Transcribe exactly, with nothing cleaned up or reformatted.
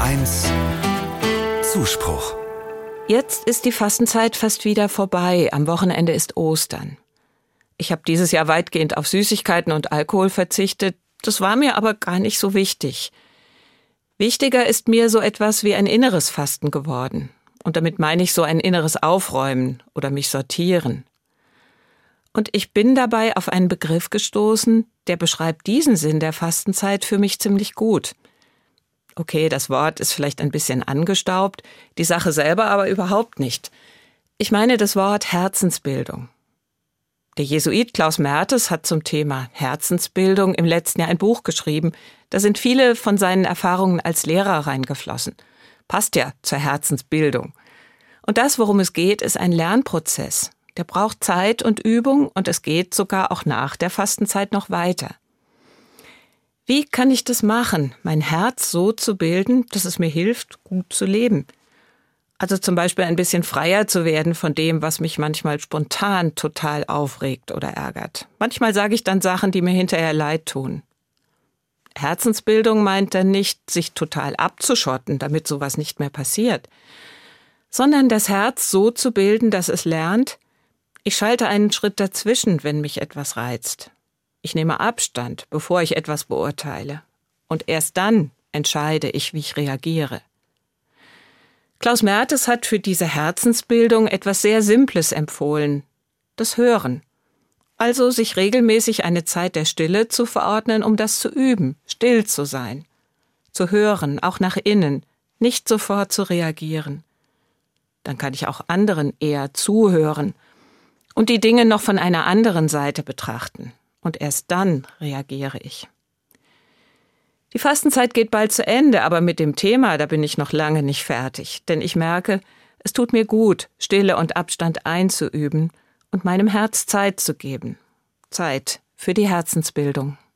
eins Zuspruch. Jetzt ist die Fastenzeit fast wieder vorbei. Am Wochenende ist Ostern. Ich habe dieses Jahr weitgehend auf Süßigkeiten und Alkohol verzichtet. Das war mir aber gar nicht so wichtig. Wichtiger ist mir so etwas wie ein inneres Fasten geworden. Und damit meine ich so ein inneres Aufräumen oder mich sortieren. Und ich bin dabei auf einen Begriff gestoßen, der beschreibt diesen Sinn der Fastenzeit für mich ziemlich gut. Okay, das Wort ist vielleicht ein bisschen angestaubt, die Sache selber aber überhaupt nicht. Ich meine das Wort Herzensbildung. Der Jesuit Klaus Mertes hat zum Thema Herzensbildung im letzten Jahr ein Buch geschrieben. Da sind viele von seinen Erfahrungen als Lehrer reingeflossen. Passt ja zur Herzensbildung. Und das, worum es geht, ist ein Lernprozess. Der braucht Zeit und Übung und es geht sogar auch nach der Fastenzeit noch weiter. Wie kann ich das machen, mein Herz so zu bilden, dass es mir hilft, gut zu leben? Also zum Beispiel ein bisschen freier zu werden von dem, was mich manchmal spontan total aufregt oder ärgert. Manchmal sage ich dann Sachen, die mir hinterher leid tun. Herzensbildung meint dann nicht, sich total abzuschotten, damit sowas nicht mehr passiert, sondern das Herz so zu bilden, dass es lernt, ich schalte einen Schritt dazwischen, wenn mich etwas reizt. Ich nehme Abstand, bevor ich etwas beurteile. Und erst dann entscheide ich, wie ich reagiere. Klaus Mertes hat für diese Herzensbildung etwas sehr Simples empfohlen: das Hören. Also sich regelmäßig eine Zeit der Stille zu verordnen, um das zu üben, still zu sein. Zu hören, auch nach innen, nicht sofort zu reagieren. Dann kann ich auch anderen eher zuhören und die Dinge noch von einer anderen Seite betrachten. Und erst dann reagiere ich. Die Fastenzeit geht bald zu Ende, aber mit dem Thema, da bin ich noch lange nicht fertig. Denn ich merke, es tut mir gut, Stille und Abstand einzuüben und meinem Herz Zeit zu geben. Zeit für die Herzensbildung.